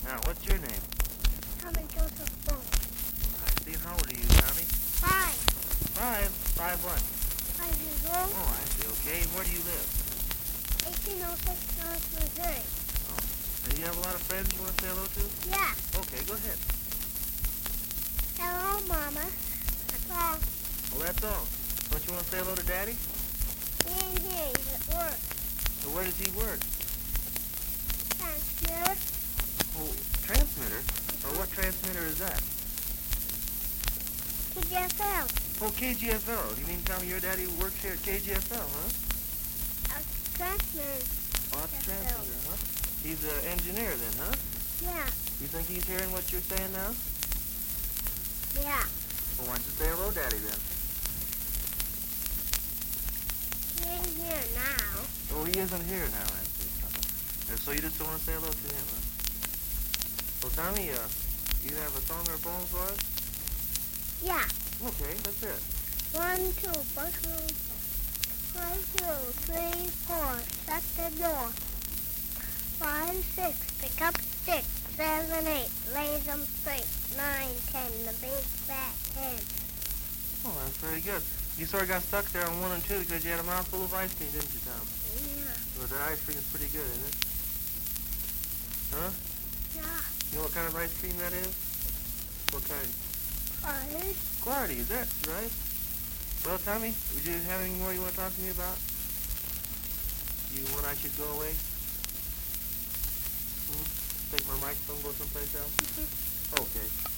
Now, what's your name? Tommy Joseph Bone. I see. How old are you, Tommy? 5. 5? 5 what? 5 years old. Oh, I see. Okay. Where do you live? 1806 North Missouri. Oh. And you have a lot of friends you want to say hello to? Yeah. Okay, go ahead. Hello, Mama. That's all. Well, that's all. Don't you want to say hello to Daddy? He ain't here. He's at work. So where does he work? Transmitter. Oh, transmitter? Or what transmitter is that? KGFL. Oh, KGFL. You mean tell me your daddy works here at KGFL, huh? Transmitter. Oh, that's a transmitter, huh? He's an engineer then, huh? Yeah. You think he's hearing what you're saying now? Yeah. Well, why don't you say hello, Daddy, then? He ain't here now. Oh, he isn't here now, I see. So you just don't want to say hello to him, huh? Well, Tommy, you have a song or a poem for us? Yeah. Okay, let's hear it. 1, 2, buckle. 1, 2, 3, 4. Shut the door. 5, 6. Pick up stick. 7, 8. Lay them straight. 9, 10. The big fat hen. Oh, that's very good. You sort of got stuck there on 1 and 2 because you had a mouthful of ice cream, didn't you, Tom? Yeah. Well, the ice cream is pretty good, isn't it? Huh? Yeah. You know what kind of ice cream that is? What kind? Cars. Clardy's, that's right. Well, Tommy, would you have any more you want to talk to me about? You want I should go away? Take my microphone, go someplace else? Okay.